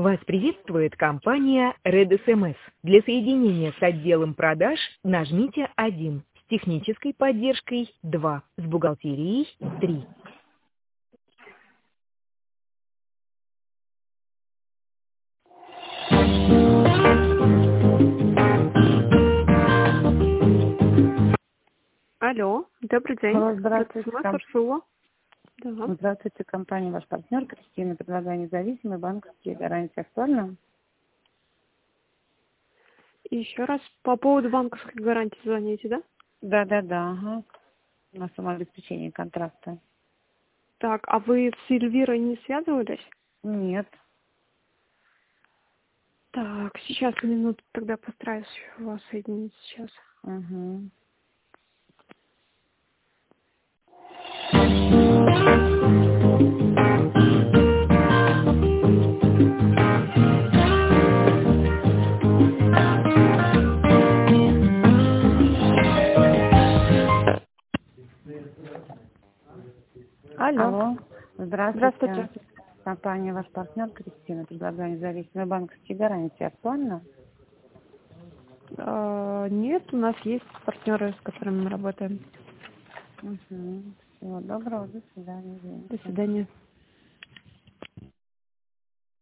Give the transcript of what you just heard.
Вас приветствует компания Red SMS. Для соединения с отделом продаж нажмите 1, с технической поддержкой 2, с бухгалтерией 3. Алло, добрый день. Алло, здравствуйте. Сурсула. Да. Здравствуйте, компания «Ваш партнер». Кристина, предлагаю независимые банковские гарантии. Актуально? И еще раз по поводу банковской гарантии звоните, да? Да, ага. На самообеспечение контракта. Так, а вы с Эльвирой не связывались? Нет. Так, сейчас минуту тогда постараюсь вас соединить сейчас. Угу. Алло. Здравствуйте. Компания «Ваш партнер». Кристина, предлагаю независимые банковские гарантии. Актуально? Нет, у нас есть партнеры, с которыми мы работаем. Угу. Всего доброго. До свидания. До свидания.